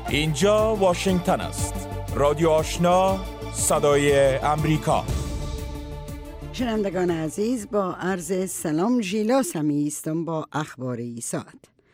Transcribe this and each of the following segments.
اینجا واشنگتن است. رادیو آشنا، صدای امریکا. شنوندگان عزیز، با عرض سلام ژیلا سمی هستم با اخبار این ساعت.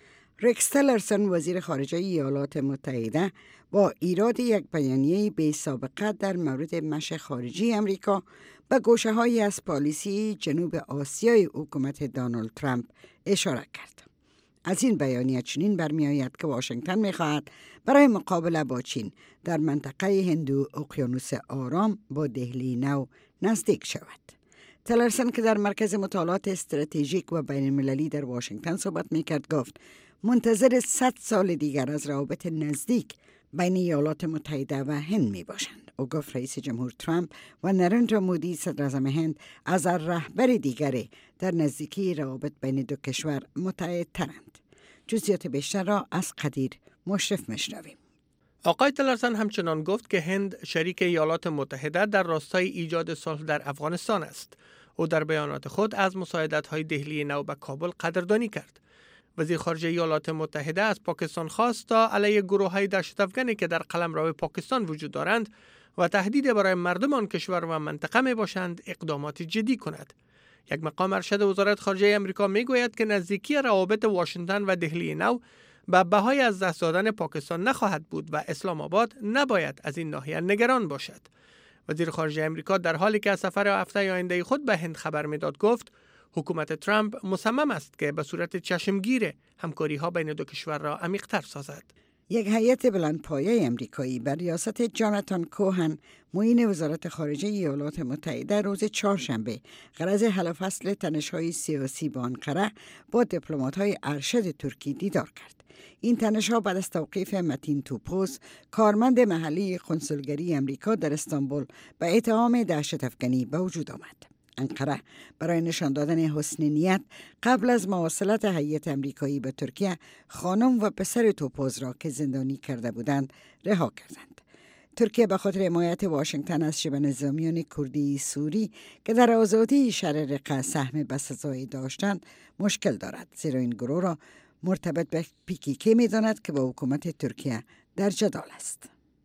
رکس تلرسون وزیر خارجه ایالات متحده با ایراد یک بیانیه بی سابقه در مورد مشی خارجی امریکا به گوشه‌هایی از پالیسی جنوب آسیای حکومت دونالد ترامپ اشاره کرد. از این بیانیه چنین برمی آید که واشنگتن می خواهد برای مقابله با چین در منطقه هندو اقیانوس آرام با دهلی نو نزدیک شود. تلرسون که در مرکز مطالعات استراتژیک و بین المللی در واشنگتن صحبت می کرد گفت منتظر 100 سال دیگر از روابط نزدیک بین ایالات متحده و هند می باشند. او گفت رئیس جمهور ترامپ و نریندرا مودی صدر اعظم هند از رهبر دیگری در نزدیکی روابط بین دو کشور متعهد ترند. جزئیات بیشتر را از قدیر مشرف میشنویم. آقای تلرسون همچنان گفت که هند شریک ایالات متحده در راستای ایجاد صلح در افغانستان است. او در بیانات خود از مساعدت‌های دهلی نو به کابل قدردانی کرد. وزیر خارجه ایالات متحده از پاکستان خواست تا علیه گروه‌های دهشت‌افکنی که در قلمرو پاکستان وجود دارند و تهدید برای مردم آن کشور و منطقه می باشند اقدامات جدی کند. یک مقام ارشد وزارت خارجه امریکا می گوید که نزدیکی روابط واشنگتن و دهلی نو به بهای از دست دادن پاکستان نخواهد بود و اسلام آباد نباید از این ناحیه نگران باشد. وزیر خارجه امریکا در حالی که از سفر هفته آینده خود به هند خبر میداد گفت حکومت ترامپ مصمم است که به صورت چشمگیر همکاری‌ها بین دو کشور را عمیق‌تر سازد. یک هیئت بلندپایه امریکایی بر ریاست جاناتان کوهن معین وزارت خارجه ایالات متحده روز چهارشنبه غرض حل فصل تنش‌های سیاسی با آنقره با دیپلمات‌های ارشد ترکی دیدار کرد. این تنش‌ها بعد از توقیف متین توپوز کارمند محلی قنسولگری امریکا در استانبول به اتهام دهشت‌افکنی به وجود آمد. انقره برای نشان دادن حسن نیت قبل از مواصلت هیئت امریکایی به ترکیه خانم و پسر توپوز را که زندانی کرده بودند رها کردند. ترکیه به خاطر حمایت واشنگتن از شبه نظامیان کردی سوری که در آزادی شهر رقه سهم بسزایی داشتند مشکل دارد، زیرا این گروه را مرتبط به PKK می‌داند که با حکومت ترکیه در جدال است.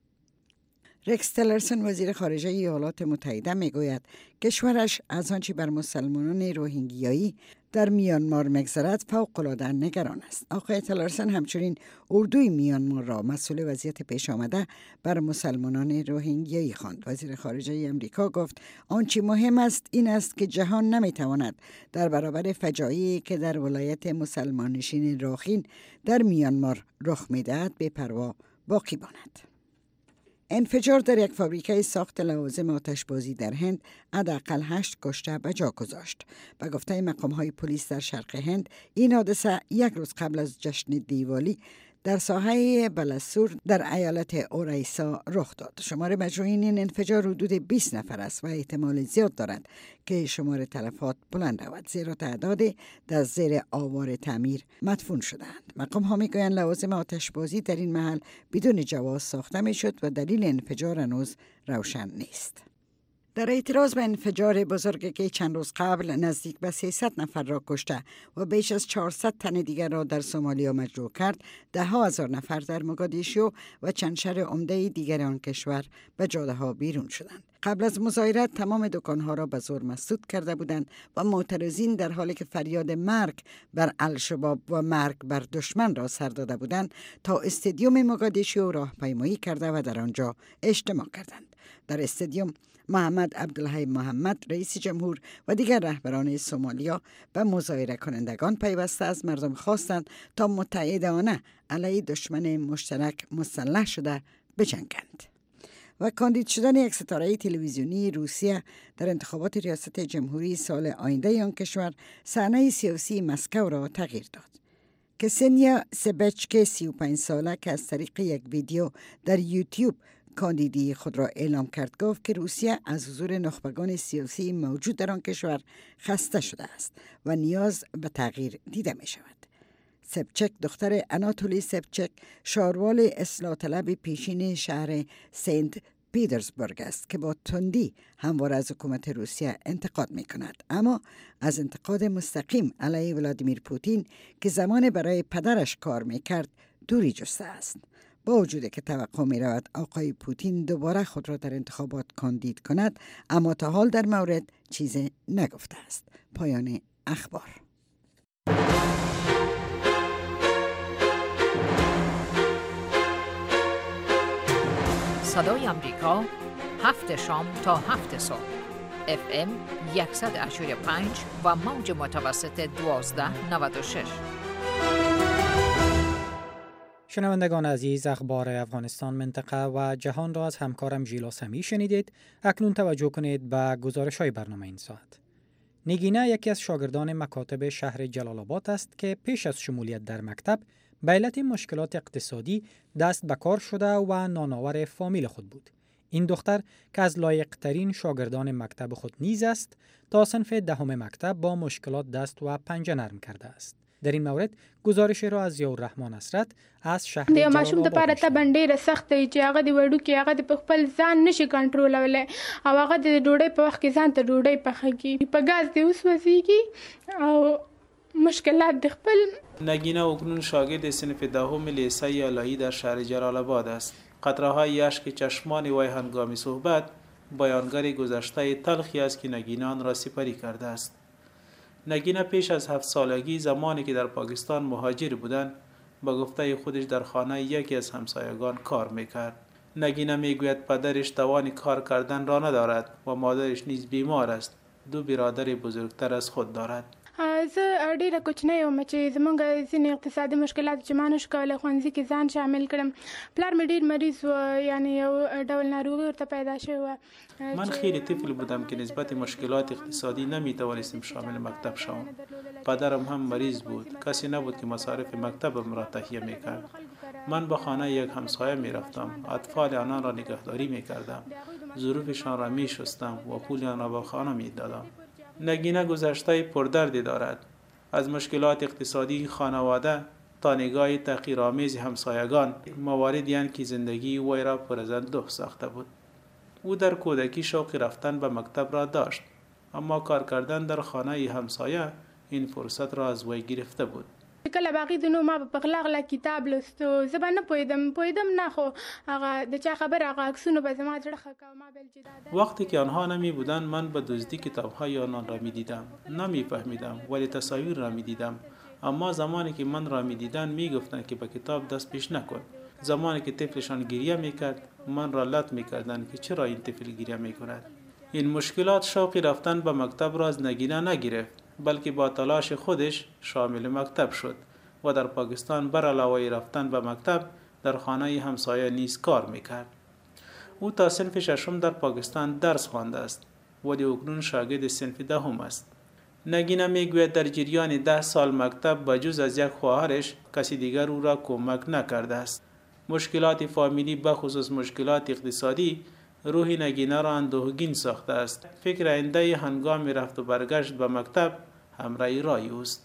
رکس تلرسون وزیر خارجه ایالات متحده میگوید کشورش از آنچه بر مسلمانان روهینگیایی در میانمار میگذرد فوق‌العاده نگران است. آقای تلرسون همچنین اردوی میانمار را مسئول وضعیت پیش آمده بر مسلمانان روهینگیایی خواند. وزیر خارجه امریکا گفت آنچه مهم است این است که جهان نمیتواند در برابر فجایعی که در ولایت مسلمان نشین راخین در میانمار رخ میدهد بی‌پروا باقی ماند. انفجار در یک فابریکه ساخت لوازم آتشبازی در هند حداقل 8 کشته به جا گذاشت. به گفته مقام‌های پلیس در شرق هند این حادثه یک روز قبل از جشن دیوالی در ساحه بلاسور در ایالت اوریسا رخ داد. شمار مجروحین این انفجار حدود 20 نفر است و احتمال زیاد دارد که شمار تلفات بلند رود، زیرا تعداد در زیر آوار تعمیر مدفون شدند. مقام ها میگویند لوازم آتشبازی در این محل بدون جواز ساخته میشد و دلیل انفجار هنوز روشن نیست. در اعتراض به انفجار بزرگی که چند روز قبل نزدیک به 300 نفر را کشته و بیش از 400 تن دیگر را در سومالیا مجروح کرد، 10,000 نفر در موگادیشو و چند شهر عمده دیگر آن کشور به جاده ها بیرون شدند. قبل از مظاهرات تمام دکانها را به زور مسدود کرده بودند و معترضین در حالی که فریاد مرگ بر الشباب و مرگ بر دشمن را سر داده بودند تا استادیوم موگادیشو راهپیمایی کرده و در آنجا اجتماع کردند. در استادیوم محمد عبدالحی محمد رئیس جمهور و دیگر رهبران سومالیا به مظاهره کنندگان پیوسته از مردم خواستند تا متحدانه علیه دشمن مشترک مسلح شده بجنگند. و کاندید شدن یک ستاره تلویزیونی روسیه در انتخابات ریاست جمهوری سال آینده آن کشور صحنه سیاسی مسکو را تغییر داد. کسنیا سبچک 35 ساله که از طریق یک ویدیو در یوتیوب کاندیدی خود را اعلام کرد گفت که روسیه از حضور نخبگان سیاسی موجود در آن کشور خسته شده است و نیاز به تغییر دیده می شود. سبچک دختر اناتولی سبچک شاروال اصلاح طلب پیشین شهر سنت پیترزبورگ است که با تندی همواره از حکومت روسیه انتقاد می کند، اما از انتقاد مستقیم علیه ولادیمیر پوتین که زمان برای پدرش کار می کرد دوری جسته است. با وجود که توقع می رود آقای پوتین دوباره خود را در انتخابات کاندید کند، اما تا حال در مورد چیزی نگفته است. پایان اخبار. صدای آمریکا 7 شام تا 7 صبح FM 100.5 و موج متوسط 1296. شنوندگان عزیز، اخبار افغانستان، منطقه و جهان را از همکارم ژیلا سمی شنیدید. اکنون توجه کنید به گزارش‌های برنامه این ساعت. نگینه یکی از شاگردان مکاتب شهر جلال آباد است که پیش از شمولیت در مکتب به علت مشکلات اقتصادی دست به کار شده و نانآور فامیل خود بود. این دختر که از لایق‌ترین شاگردان مکتب خود نیز است، تا صنف دهم مکتب با مشکلات دست و پنجه نرم کرده است. در این مورد گزارش را از ضیاءالرحمن اسرت از شهر جلال آباد ماشوم د پاره ته باندې سخت دی چې هغه د وړو کې هغه د خپل ځان نشي کنټرولولای او هغه د ډوډۍ په وخت کې ځان ته ډوډۍ پخېږي په غاز دی وسوځيږي او مشکلات د خپل. نگینه اکنون شاگرد صنف دهم لیسه یالایی در شهر جلال آباد است. قطره‌های اشک چشمان وی هنگام صحبت بیانگر گذشته تلخی است که نگینه آن را سپری کرده است. نگینه پیش از 7 سالگی زمانی که در پاکستان مهاجر بودند با گفته خودش در خانه یکی از همسایگان کار میکرد. نگینه میگوید پدرش توان کار کردن را ندارد و مادرش نیز بیمار است. 2 برادر بزرگتر از خود دارد. زه ډیره کوچنی یم چې زمونږ ځینې اقتصادي مشکلات چې ما نشو کولی ښوونځي کې ځان شامل کړم. پلار مې ډیر مریض و، یعنی یو ډول ناروغي ورته پیدا شوې وه. من خیلی طفل بودم که نسبت مشکلات اقتصادی نمیتوانستم شامل مکتب شوم. پدرم هم مریض بود، کسی نبود که مصارف مکتبم را تهیه میکرد. من به خانه یک همسایه میرفتم، اطفال آنان را نگهداری میکردم، ظروفشان را میشستم و پول آن را به خانه میدادم. نگینه گذشته پردردی دارد. از مشکلات اقتصادی خانواده تا نگاه تحقیرآمیز همسایگان مواردی اند که زندگی وی را پر از اندوه ساخته بود. او در کودکی شوق رفتن به مکتب را داشت، اما کار کردن در خانه همسایه این فرصت را از وی گرفته بود. کله باقي د نو ما په غلا کتاب لستو زه به نه پوهیدم نه خو هغه د چا خبر هغه عکسونه به زما زړه ښه کوه. ما بل چې وقتی که آنها نمی بودند من به دزدی کتاب‌های آنان را می‌دیدم. نمی‌فهمیدم ولی تصاویر را می‌دیدم. اما زمانی که من را می‌دیدند می‌گفتند که به کتاب دست پیش نکن. زمانی که طفلشان گریه می‌کرد من را لط می‌کردند که چرا این طفل گریه می‌کند. این مشکلات شوق رفتن به مکتب را از نگینه نگرفت، بلکه با تلاش خودش شامل مکتب شد و در پاکستان بر علاوه رفتن به مکتب در خانه همسایه نیز کار میکرد. او تا صنف 6 در پاکستان درس خوانده است ولی اکنون شاگرد صنف 10 است. نگینه میگوید در جریان 10 سال مکتب بجز از یک خواهرش کسی دیگر او را کمک نکرده است. مشکلات فامیلی بخصوص مشکلات اقتصادی روح نگینه را اندوهگین ساخته است. فکر آینده هنگام رفت و برگشت به مکتب همراه رای اوست.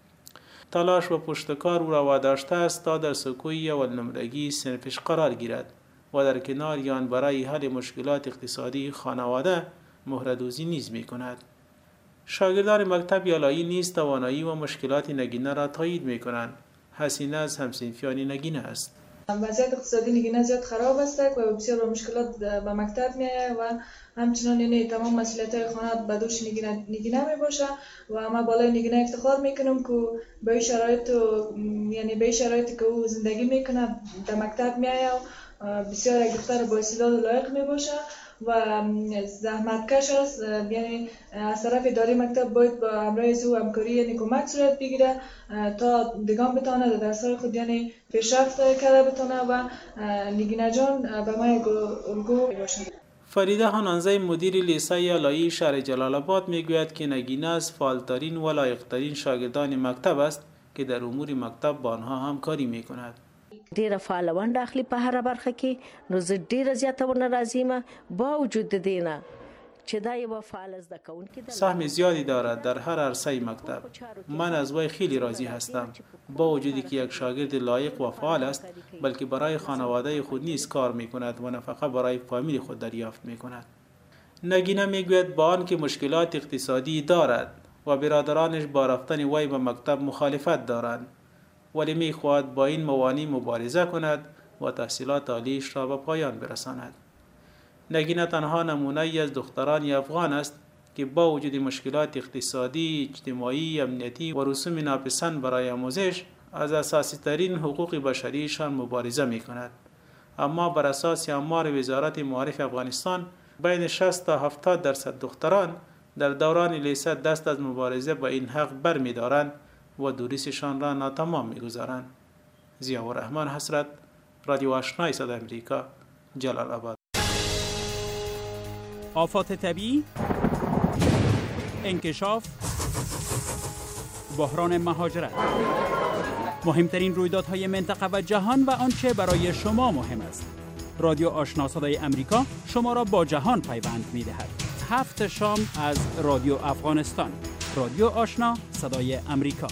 تلاش و پشتکار او را واداشته است تا در سکوی اول نمرگی صنفش قرار گیرد و در کنار آن برای حل مشکلات اقتصادی خانواده مهردوزی نیز می کند. شاگردان مکتب یالایی نیز توانایی و مشکلات نگینه را تایید می کنند. حسینه از همصنفیان نگینه است. وضعیت اقتصادی نگینه زیاد خراب است و بسیار با مشکلات به مکتب میآید و همچنان یعنی تمام مسئولیت‌های خانه به دوش نگینه میباشه و ما بالای نگینه افتخار میکنم که به شرایطی که او زندگی میکنه در مکتب میآید و بسیار یک دختر با استعداد و لایق میباشه و زحمتکش است. یعنی از طرف اداره مکتب باید با همراه او همکاری یعنی کمک صورت بگیره تا دیگان بتونه در درس‌های خود یعنی پیشرفت کرده بتونه و نگینه جان به ما یک الگو باشه. فریده هانانزه مدیر لیسه یالایی شهر جلال آباد میگوید که نگینه از فعالترین و لایق‌ترین شاگردان مکتب است که در امور مکتب با آنها همکاری میکند. ډیره فعال ونډه اخلي په هر برخه کې، نو زه ډیره زیاته ونه راځم با وجود د دینه چې دا یو فعال زده کوونکی سهم زیادی دارد در هر عرصه مکتب. من از وی خیلی راضی هستم، با وجودی که یک شاگرد لایق و فعال است بلکه برای خانواده خود نیز کار میکند و نفقه برای فامیل خود دریافت میکند. نگینه میگوید با آنکه مشکلات اقتصادی دارد و برادرانش با رفتن وی به مکتب مخالفت دارند ولی میخواهد با این موانع مبارزه کند و تحصیلات عالیش را به پایان برساند. نگینه تنها نمونه ای از دختران افغان است که با وجود مشکلات اقتصادی، اجتماعی، امنیتی و رسوم ناپسند برای آموزش از اساسی ترین حقوق بشریشان مبارزه می کند. اما بر اساس آمار وزارت معارف افغانستان بین 60 تا 70% دختران در دوران لیسه دست از مبارزه با این حق بر می دارند و دروسشان را ناتمام می گذارند. ضیاءالرحمن حسرت، رادیو آشنای صدای امریکا، جلال آباد. آفات طبیعی، انکشاف، بحران مهاجرت، مهمترین رویدادهای منطقه و جهان و آنچه برای شما مهم است. رادیو آشنا صدای امریکا شما را با جهان پیوند می‌دهد. 7 شام از رادیو افغانستان. رادیو آشنا صدای امریکا.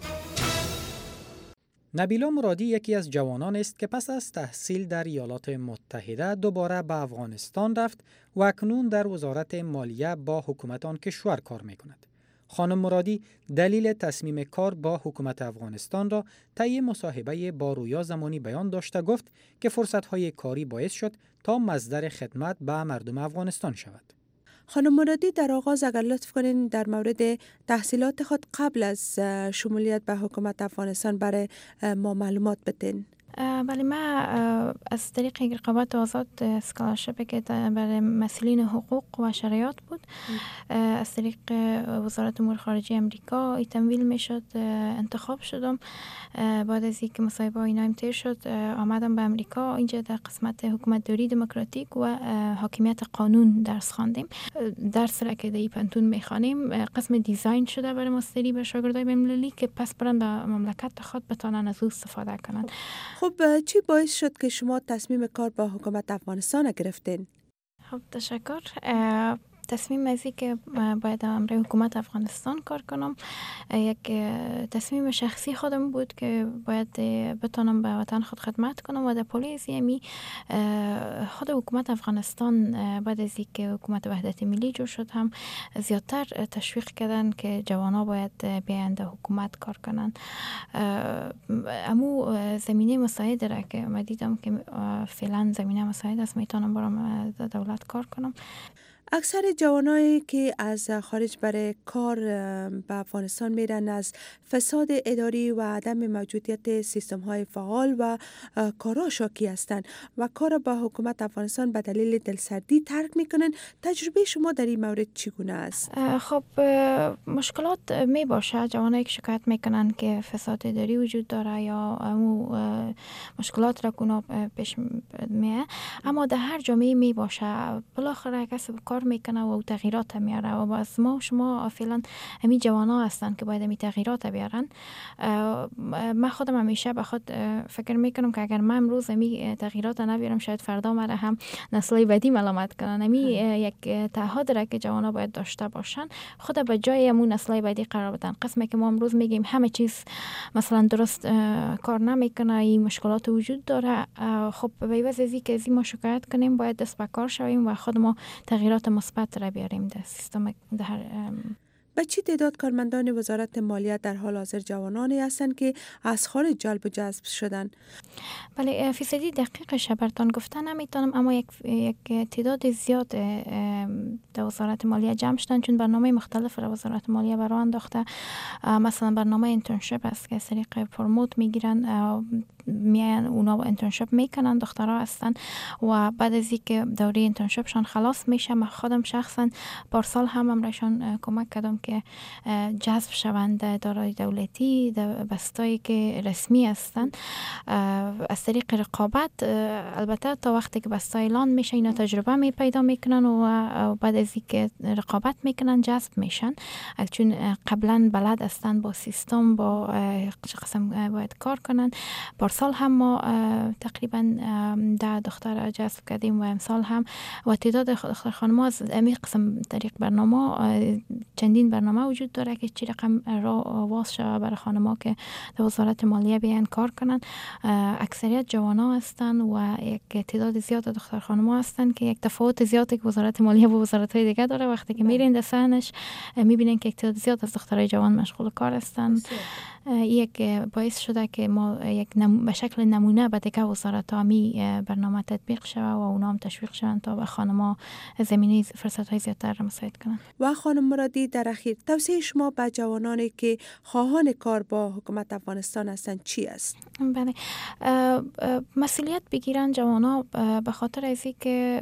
نبیلا مرادی یکی از جوانان است که پس از تحصیل در ایالات متحده دوباره به افغانستان رفت و اکنون در وزارت مالیه با حکومت آن کشور کار می‌کند. خانم مرادی دلیل تصمیم کار با حکومت افغانستان را طی مصاحبه با رویا زمانی بیان داشته گفت که فرصت‌های کاری باعث شد تا مصدر خدمت به مردم افغانستان شود. خانم مرادی در آغاز اگر لطف کنین در مورد تحصیلات خود قبل از شمولیت به حکومت افغانستان برای ما معلومات بدین. بله، من از طریق رقابت آزاد اسکالرشیپی که برای مسئولین حقوق و شرایط بود از طریق وزارت امور خارجه امریکا ای تمویل می شد انتخاب شدم. بعد از اینکه مصاحبه اینا تیر شد آمدم به امریکا. اینجا در قسمت حکومت داری دموکراتیک و حاکمیت قانون درس خواندیم. درس را که در پنتون می خوانیم قسم دیزاین شده برای ماستری به شاگردای بین‌المللی که پس برن به مملکت خود بتونن از او استفاده کنن. خب چی باعث شد که شما تصمیم کار با حکومت افغانستان گرفتین؟ خب تشکر. تصمیم از این که باید برای حکومت افغانستان کار کنم یک تصمیم شخصی خودم بود که باید بتونم به وطن خود خدمت کنم و در پالیسی همی خود حکومت افغانستان بعد از اینکه حکومت وحدت ملی جور شد هم زیادتر تشویق کردن که جوانا باید بیاین در حکومت کار کنن. امو زمینه مساعده را که من دیدم که فعلا زمینه مساعده است میتونم برام دولت کار کنم. اکثر جوانایی که از خارج برای کار به افغانستان میرن از فساد اداری و عدم موجودیت سیستم های فعال و کارا شاکی هستند و کار با حکومت افغانستان به دلیل دلسردی ترک میکنن. تجربه شما در این مورد چگونه است؟ خب مشکلات می باشه. جوانایی که شکایت میکنن که فساد اداری وجود داره یا مشکلات را کنه پیش میه، اما در هر جامعه می باشه. بالاخره کسی کار میکنه و تغییرات میاره و باز ما و شما فعلا همین جوانا هستن که باید همین تغییرات بیارن. من خودم همیشه به خود فکر میکنم که اگر من امروز همین تغییرات نبیارم شاید فردا مرا هم نسل‌های بعدی ملامت کنن. همین یک تعهد را که جوانا باید داشته باشن خود به جای همون نسل‌های بعدی قرار بدن. قسمی که ما امروز میگیم همه چیز مثلا درست کار نمیکنه، این مشکلات وجود داره، خب به عوض از اینکه ما شکایت کنیم باید دست به کار شویم و خود ما تغییرات مثبت را بیاریم در سیستم. به چی تعداد کارمندان وزارت مالیه در حال حاضر جوانانی هستند که از خارج جلب و جذب شدن؟ بله، فیصدی دقیقش براتون گفتن نمیتونم، اما یک تعداد زیاد در وزارت مالیه جمع شدن، چون برنامه مختلف را وزارت مالیه برای انداخته. مثلا برنامه انترنشیپ است که از طریق پروموت میگیرن، میان اونا انترنشیپ میکنن، دخترها هستن و بعد از اینکه دوره انترنشیپشان خلاص میشه من خودم شخصا پارسال هم امرشان کمک کردم که جذب شوند دارای دولتی در بستایی که رسمی هستن از طریق رقابت. البته تا وقتی که بستا اعلان میشه اینا تجربه می پیدا میکنن و بعد از اینکه رقابت میکنن جذب میشن، چون قبلا بلد هستن با سیستم با قسم باید کار کنن. پارسال هم ما تقریبا 10 دختر جذب کردیم و امسال هم و تعداد دختر خانم از این قسم طریق برنامه چندین این برنامه وجود داره که چی رقم واس شود برای خانم‌ها که در وزارت مالیه بیان کار کنن. اکثریت جوانا هستن و یک تعداد زیاد دختر خانم‌ها هستن که یک تفاوت زیادی که وزارت مالیه با وزارت‌های دیگه داره. وقتی که میرین در صحنش میبینین که یک تعداد زیاد از دخترای جوان مشغول کار هستن. یک باعث شده که ما یک به شکل نمونه به دیگه وزارت‌ها می برنامه تطبیق شود و اونا هم تشویق شوند تا به خانم‌ها زمینه فرصت‌های زیادتر را مساعد کنند. و خانم مرادی، در اخیر توصیه شما به جوانانی که خواهان کار با حکومت افغانستان هستند چی است؟ بله، مسئولیت بگیرن جوانا به خاطر ازی که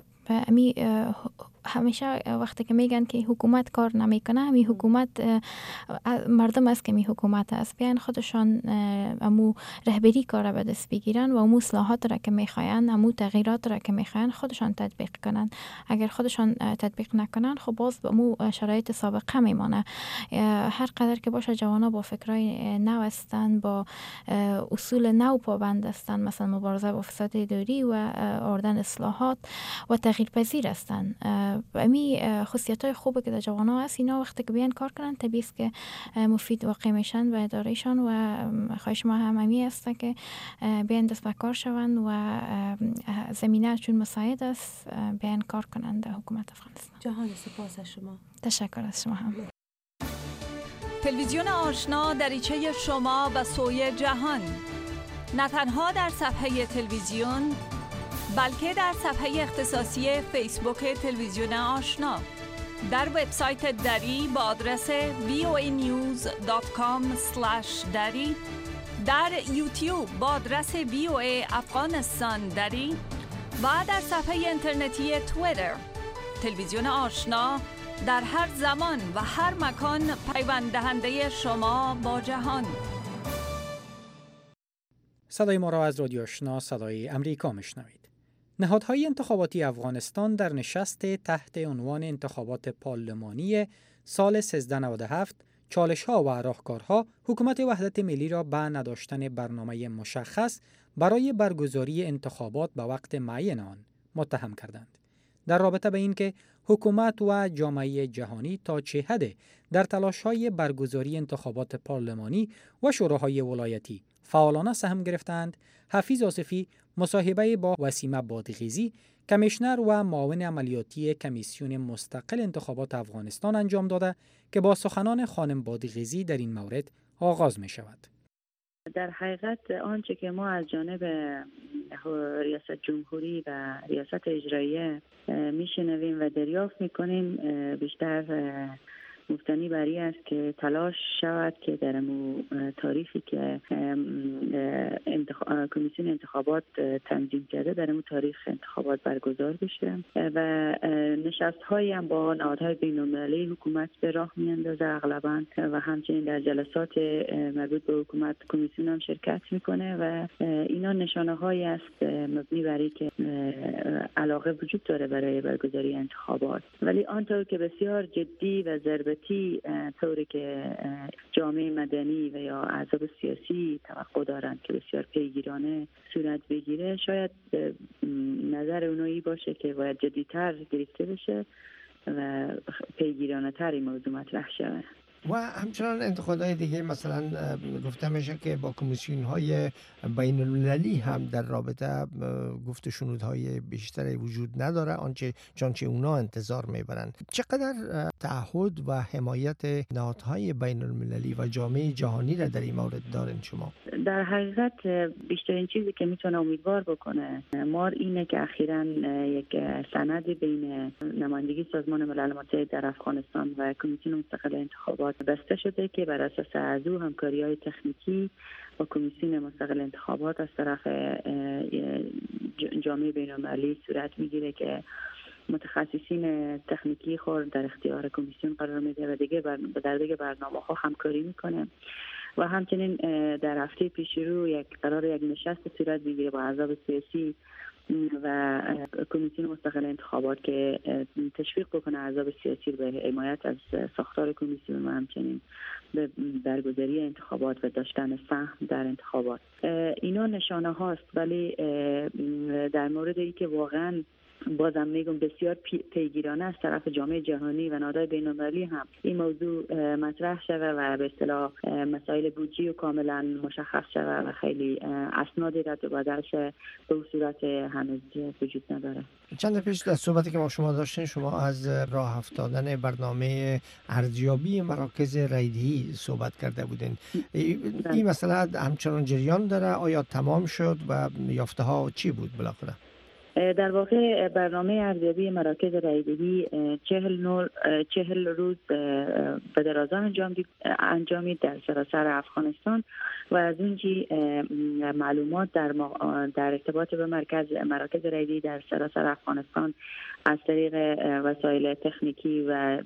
همیشه وقتی که میگن که حکومت کار نمیکنه، همی حکومت مردم است که می حکومت است. بیان خودشان امو رهبری کار به دست بگیرن و امو اصلاحات را که میخواین، امو تغییرات را که میخواین خودشان تطبیق کنن. اگر خودشان تطبیق نکنن خب باز به امو شرایط سابقه میمانه. هر قدر که باشه جوانا با فکرای نو هستن، با اصول نو پابند هستن، مثلا مبارزه با فساد اداری و آوردن اصلاحات و تغییر پذیر هستن. امی خصوصیت‌های خوبه که در جوانا هست، اینا وقتی که بیان کار کنن طبیعی است که مفید واقع میشن و ادارهشان. و خواهش ما هم امی است که بیان دست به کار شوند و زمینه چون مساعد است بیان کار کنند در حکومت افغانستان. جهان سپاس از شما. تشکر از شما هم. تلویزیون آشنا دریچه شما و سوی جهان، نه تنها در صفحه تلویزیون بلکه در صفحه اختصاصی فیسبوک تلویزیون آشنا، در وبسایت دری با آدرس voanews.com/dari، در یوتیوب با آدرس VOA افغانستان دری و در صفحه اینترنتی توییتر. تلویزیون آشنا در هر زمان و هر مکان پیوند دهنده شما با جهان. صدای ما را از رادیو آشنا صدای امریکا میشنوید. نهادهای انتخاباتی افغانستان در نشست تحت عنوان انتخابات پارلمانی سال 1397 چالش‌ها و راهکارها حکومت وحدت ملی را به نداشتن برنامه مشخص برای برگزاری انتخابات به وقت معین آن متهم کردند. در رابطه به این که حکومت و جامعه جهانی تا چه حد در تلاش‌های برگزاری انتخابات پارلمانی و شوراهای ولایتی فعالانه سهم گرفتند، حفیظ آصفی مصاحبه با وسیمه بادغیزی، کمیشنر و معاون عملیاتی کمیسیون مستقل انتخابات افغانستان انجام داده که با سخنان خانم بادغیزی در این مورد آغاز می شود. در حقیقت آنچه که ما از جانب ریاست جمهوری و ریاست اجراییه میشنویم و دریافت میکنیم بیشتر مبتنی بر این است که تلاش شود که در تاریخی که کمیسیون انتخابات تنظیم کرده در اون تاریخ انتخابات برگزار بشه و نشست هایی هم با نهادهای بین‌المللی حکومت به راه میاندازه اغلبا و همچنین در جلسات مربوط به حکومت کمیسیون هم شرکت میکنه و اینا نشانه هایی است مبنی بر اینکه علاقه وجود داره برای برگزاری انتخابات. ولی آنطور که بسیار جدی و ضربتی طوری که جامعه مدنی و یا احزاب سیاسی توقع دارند که بسیار پیگیرانه صورت بگیره، شاید نظر اونایی باشه که باید جدی‌تر گرفته بشه و پیگیرانه تر این موضوع مطرح شود. و همچنان انتقادهای دیگه مثلا گفته میشه که با کمیسیون‌های بین‌المللی هم در رابطه گفت شنودهای بیشتری وجود نداره چنانچه اونا انتظار میبرن. چقدر تعهد و حمایت نهادهای بین‌المللی و جامعه جهانی را در این مورد دارین شما؟ در حقیقت بیشترین چیزی که میتونه امیدوار بکنه ما اینه که اخیراً یک سند بین نمایندگی سازمان ملل متحد در افغانستان و کمیسیون مستقل انتخابات بسته شده که بر اساس از او همکاری‌های تکنیکی با کمیسیون مستقل انتخابات از طرف جامعه بین‌المللی صورت میگیره که متخصصین تکنیکی خود در اختیار کمیسیون قرار میده و دیگه در دیگه برنامه‌ها همکاری میکنه و همچنین در هفته پیش رو قرار یک نشست صورت بگیره با احزاب سیاسی و کمیسیون مستقل انتخابات که تشویق بکنه احزاب سیاسی به حمایت از ساختار کمیسیون و همچنین به برگزاری انتخابات و داشتن سهم در انتخابات. اینا نشانه هاست، ولی در مورد اینکه واقعا بازم میگم بسیار پیگیرانه از طرف جامعه جهانی و نهادهای بین‌المللی هم این موضوع مطرح شده و به اصطلاح مسائل بودجه کاملا مشخص شده و خیلی اسنادی رد و بدلش به صورت هنوز وجود نداره. چند پیش در صحبتی که ما شما داشتین، شما از راه افتادن برنامه ارزیابی مراکز رایدهی صحبت کرده بودین. این مسئله همچنان جریان داره؟ آیا تمام شد و یافته ها چی بود بالاخره؟ در واقع برنامه ارزیابی مراکز رایدهی 40 روز به درازا انجامید در سراسر افغانستان و از اونجی معلومات در ارتباط به مراکز رایدهی در سراسر افغانستان از طریق وسایل تکنیکی و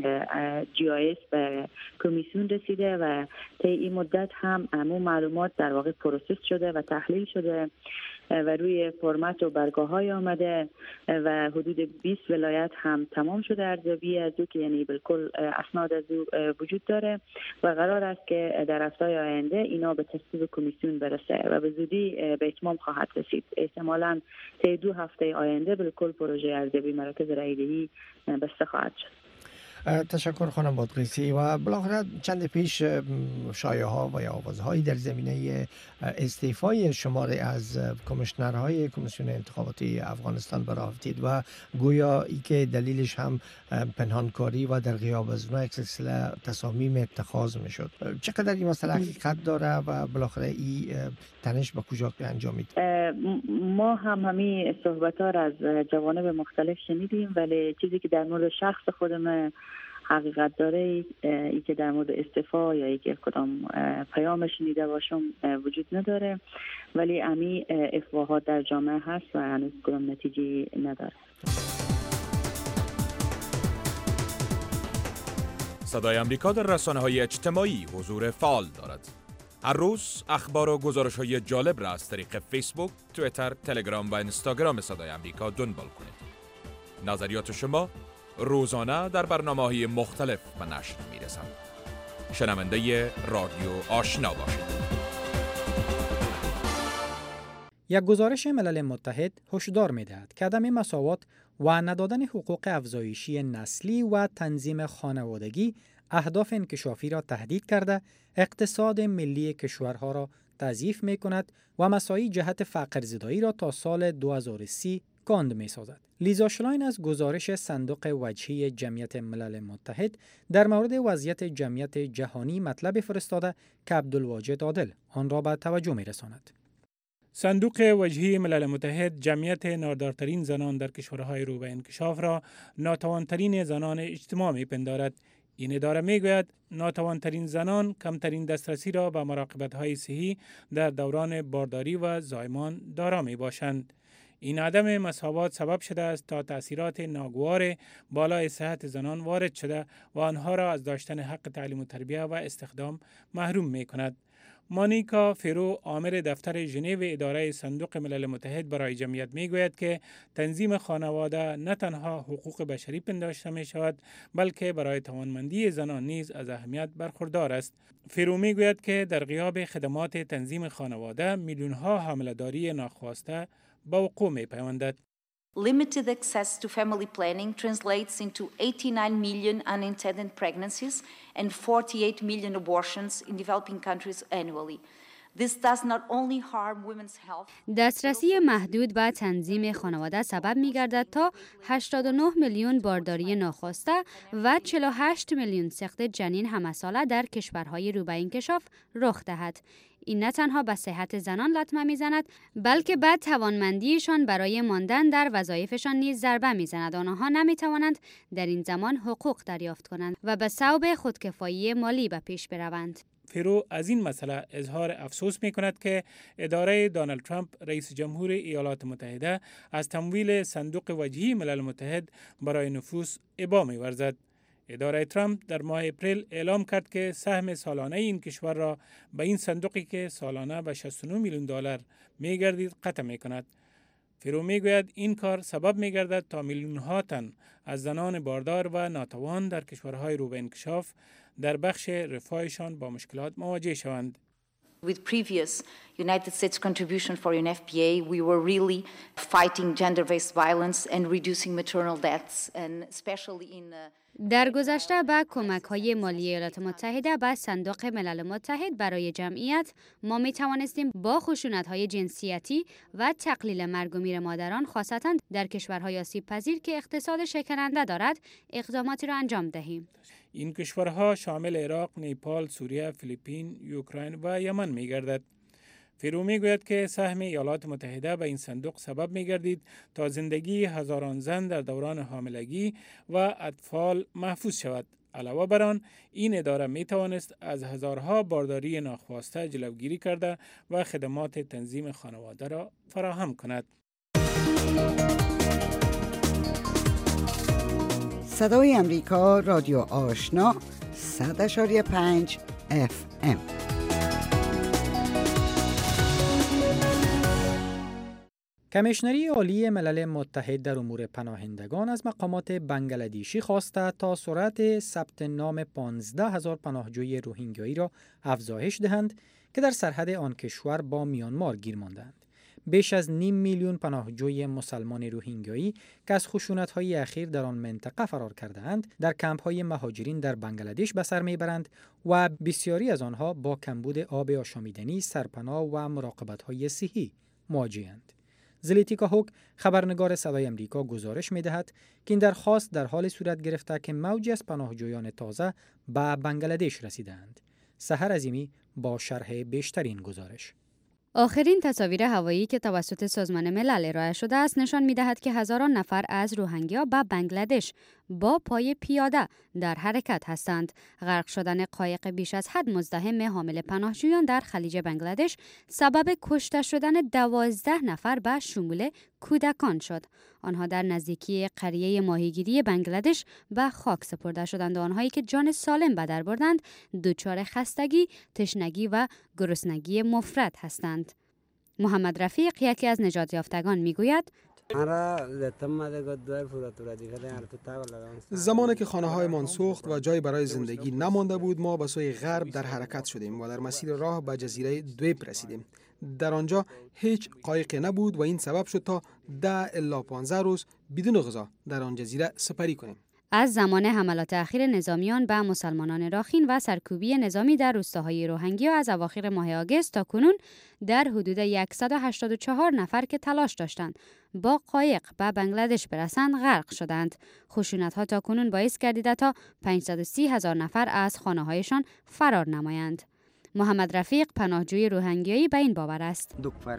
GIS به کمیسیون رسیده و طی این مدت هم همون معلومات در واقع پروسس شده و تحلیل شده و روی فرمت و برگاه‌های آمده و حدود 20 ولایت هم تمام شده ارزیابی از او که یعنی بالکل اسناد از او وجود داره و قرار است که در هفته‌های آینده اینا به تصویب کمیسیون برسه و به زودی به اتمام خواهد رسید. احتمالاً طی 2 هفته آینده بالکل پروژه ارزیابی مراکز رایدهی بسته خواهد شد. تشکر خانم بادغیسی. و بالاخره چند پیش شایعه‌ها و یا آوازهایی در زمینه استعفای شماری از کمیشنرهای کمیسیون انتخاباتی افغانستان برآورد افتید و گویا ای که دلیلش هم پنهانکاری و در غیاب از اونها یک سلسله تصامیم اتخاذ میشد. چقدر این مسئله حقیقت داره و بالاخره این تنش به کجا انجامید؟ ما هم همین صحبت‌ها را از جوانب مختلف شنیدیم، ولی چیزی که در مورد شخص خودم حقیقت داره ای که در مورد استعفا یا ای که کدام پیام شنیده باشم وجود نداره، ولی امی افواهات در جامعه هست و هنوز کدام نتیجه نداره. صدای امریکا در رسانه‌های اجتماعی حضور فعال دارد. هر روز اخبار و گزارش‌های جالب را از طریق فیسبوک، توییتر، تلگرام و اینستاگرام صدای امریکا دنبال کنید. نظریات شما روزانه در برنامه‌های مختلف به نشر می‌رسند. شنونده رادیو آشنا باشید. یک گزارش ملل متحد هشدار می‌دهد که عدم مساوات و ندادن حقوق افزایشی نسلی و تنظیم خانوادگی اهداف انکشافی را تهدید کرده، اقتصاد ملی کشورها را تضعیف می‌کند و مساعی جهت فقرزدایی را تا سال 2030 کند می‌سازد. لیزا شلاین از گزارش صندوق وجهی جمعیت ملل متحد در مورد وضعیت جمعیت جهانی مطلب فرستاده که عبدالواجد عادل آن را به توجه می‌رساند. صندوق وجهی ملل متحد جمعیت نادارترین زنان در کشورهای رو به انکشاف را ناتوانترین زنان اجتماع می‌پندارد. این اداره میگوید ناتوانترین زنان کمترین دسترسی را به مراقبت‌های صحی در دوران بارداری و زایمان دارا میباشند. این عدم مساوات سبب شده است تا تأثیرات ناگوار بالای صحت زنان وارد شده و آنها را از داشتن حق تعلیم و تربیت و استخدام محروم می‌کند. مانیکا فرو، عامل دفتر ژنو اداره صندوق ملل متحد برای جمعیت میگوید که تنظیم خانواده نه تنها حقوق بشری پنداشته می شود بلکه برای توانمندی زنان نیز از اهمیت برخوردار است. فرو میگوید که در غیاب خدمات تنظیم خانواده میلیون‌ها حامله‌داری ناخواسته به وقوع می‌پیوندد. Limited access to family planning translates into 89 million unintended pregnancies and 48 million abortions in developing countries annually. This does not only harm women's health. دسترسی محدود به تنظیم خانواده سبب می‌گردد تا 89 میلیون بارداری ناخواسته و 48 میلیون سقط جنین همساله در کشورهای رو به انکشاف رخ دهد. این نه تنها به صحت زنان لطمه میزند بلکه به توانمندیشان برای ماندن در وظایفشان نیز ضربه میزند. آنها نمیتوانند در این زمان حقوق دریافت کنند و به صوب خودکفایی مالی به پیش بروند. فرو از این مسئله اظهار افسوس می کند که اداره دونالد ترامپ رئیس جمهور ایالات متحده از تمویل صندوق وجهی ملل متحد برای نفوس ابا می ورزد. اداره ترامپ در ماه اپریل اعلام کرد که سهم سالانه این کشور را به این صندوقی که سالانه به 69 میلیون دلار می گردید قطع می کند. فرو می گوید این کار سبب می گردد تا میلیون ها تن از زنان باردار و ناتوان در کشورهای رو به انکشاف در بخش رفاهشان با مشکلات مواجه شوند. With previous United States contribution for UNFPA, we were really fighting gender-based violence and reducing maternal deaths, and especially in در گذشته با کمک‌های مالی ایالات متحده به صندوق ملل متحد برای جمعیت ما می‌توانستیم با خشونت‌های جنسیتی و تقلیل مرگ و میر مادران خاصتاً در کشورهای آسیب‌پذیر که اقتصاد شکننده دارد اقداماتی را انجام دهیم. این کشورها شامل عراق، نیپال، سوریه، فیلیپین، اوکراین و یمن می‌گردد. فرو میگوید که سهم ایالات متحده به این صندوق سبب میگردید تا زندگی هزاران زن در دوران حاملگی و اطفال محفوظ شود. علاوه بر آن، این اداره می توانست از هزارها بارداری ناخواسته جلوگیری کرده و خدمات تنظیم خانواده را فراهم کند. صدای امریکا، رادیو آشنا، 100.5 FM. کمیشنری عالی ملل متحد در امور پناهندگان از مقامات بنگلادیشی خواسته تا سرعت ثبت نام 15,000 پناهجوی روهینگیایی را افزایش دهند که در سرحد آن کشور با میانمار گیر ماندند. بیش از 500,000 پناهجوی مسلمان روهینگیایی که از خشونت‌های اخیر در آن منطقه فرار کرده‌اند، در کمپ‌های مهاجرین در بنگلادش به سر میبرند و بسیاری از آنها با کمبود آب آشامیدنی، سرپناه و مراقبت‌های صحی مواجه‌اند. زلیتیکا هوک، خبرنگار صدای امریکا، گزارش می‌دهد که این درخواست در حال صورت گرفته که موجی از پناهجویان تازه به بنگلادش رسیدند. سحر عظیمی با شرح بیشتر این گزارش. آخرین تصاویر هوایی که توسط سازمان ملل ارائه شده است نشان می‌دهد که هزاران نفر از روهینگیا به بنگلادش با پای پیاده در حرکت هستند. غرق شدن قایق بیش از حد مزدحم حامل پناهجویان در خلیج بنگلادش سبب کشته شدن 12 نفر به شمول کودکان شد. آنها در نزدیکی قریه ماهیگیری بنگلادش به خاک سپرده شدند و آنهایی که جان سالم به در بردند دچار خستگی، تشنگی و گرسنگی مفرط هستند. محمد رفیق، یکی از نجات یافتگان، میگوید زمانی که خانه‌هایمان سوخت و جای برای زندگی نمانده بود، ما به سوی غرب در حرکت شدیم و در مسیر راه به جزیره دویب رسیدیم. در آنجا هیچ قایقی نبود و این سبب شد تا 10 الی 15 روز بدون غذا در آن جزیره سپری کنیم. از زمان حملات اخیر نظامیان به مسلمانان راخین و سرکوبی نظامی در روستاهای روهینگیا از اواخر ماه آگوست تا کنون در حدود 184 نفر که تلاش داشتند با قایق به بنگلادش برسند غرق شدند. خشونت‌ها تا کنون باعث گردیده تا 530,000 نفر از خانه‌هایشان فرار نمایند. محمد رفیق، پناهجوی روهینگیایی، به این باور است.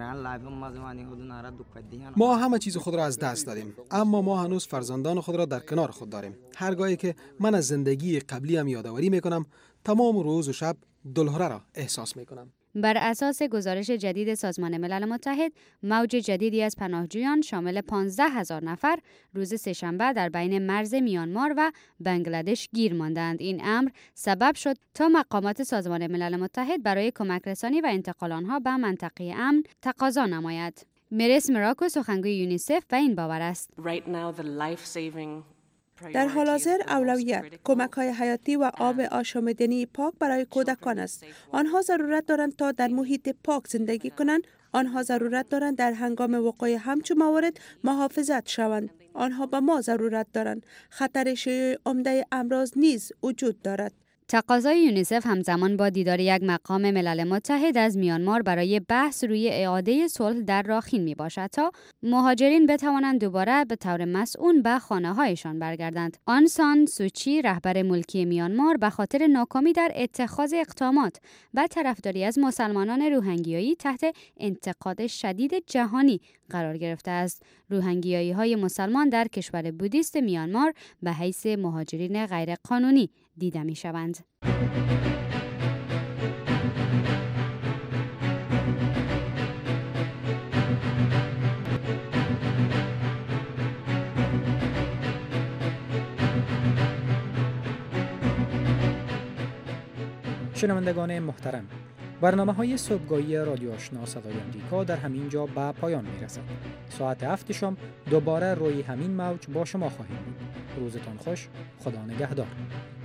ما همه چیز خود را از دست دادیم، اما ما هنوز فرزندان خود را در کنار خود داریم. هرگاهی که من از زندگی قبلیم یادآوری میکنم، تمام روز و شب دلهره را احساس میکنم. بر اساس گزارش جدید سازمان ملل متحد، موج جدیدی از پناهجویان شامل 15,000 نفر روز سه‌شنبه در بین مرز میانمار و بنگلادش گیر ماندند. این امر سبب شد تا مقامات سازمان ملل متحد برای کمک رسانی و انتقال آنها به منطقه امن تقاضا نماید. مریس مراکو، سخنگوی یونیسف، به این باور است. در حال حاضر اولویت کمک‌های حیاتی و آب آشامیدنی پاک برای کودکان است. آنها ضرورت دارند تا در محیط پاک زندگی کنند. آنها ضرورت دارند در هنگام وقوع همچون موارد محافظت شوند. آنها به ما ضرورت دارند. خطر شیوع عمده امراض نیز وجود دارد. تقاضای یونیسف همزمان با دیدار یک مقام ملل متحد از میانمار برای بحث روی اعاده صلح در راخین می باشد تا مهاجرین بتوانند دوباره به طور مسئول به خانه‌هایشان برگردند. آن سان سوچی، رهبر ملکی میانمار، به خاطر ناکامی در اتخاذ اقدامات و طرفداری از مسلمانان روهینگیایی تحت انتقاد شدید جهانی قرار گرفته است. روهینگیایی‌های مسلمان در کشور بودیست میانمار به حیث مهاجرین غیرقانونی دیده می‌شوند. شنوندگان محترم، برنامه‌های صبحگاهی رادیو آشنا صدای امریکا در همین جا به پایان می‌رسد. ساعت 7 شام دوباره روی همین موج با شما خواهیم بود. روزتان خوش. خدا نگهدار.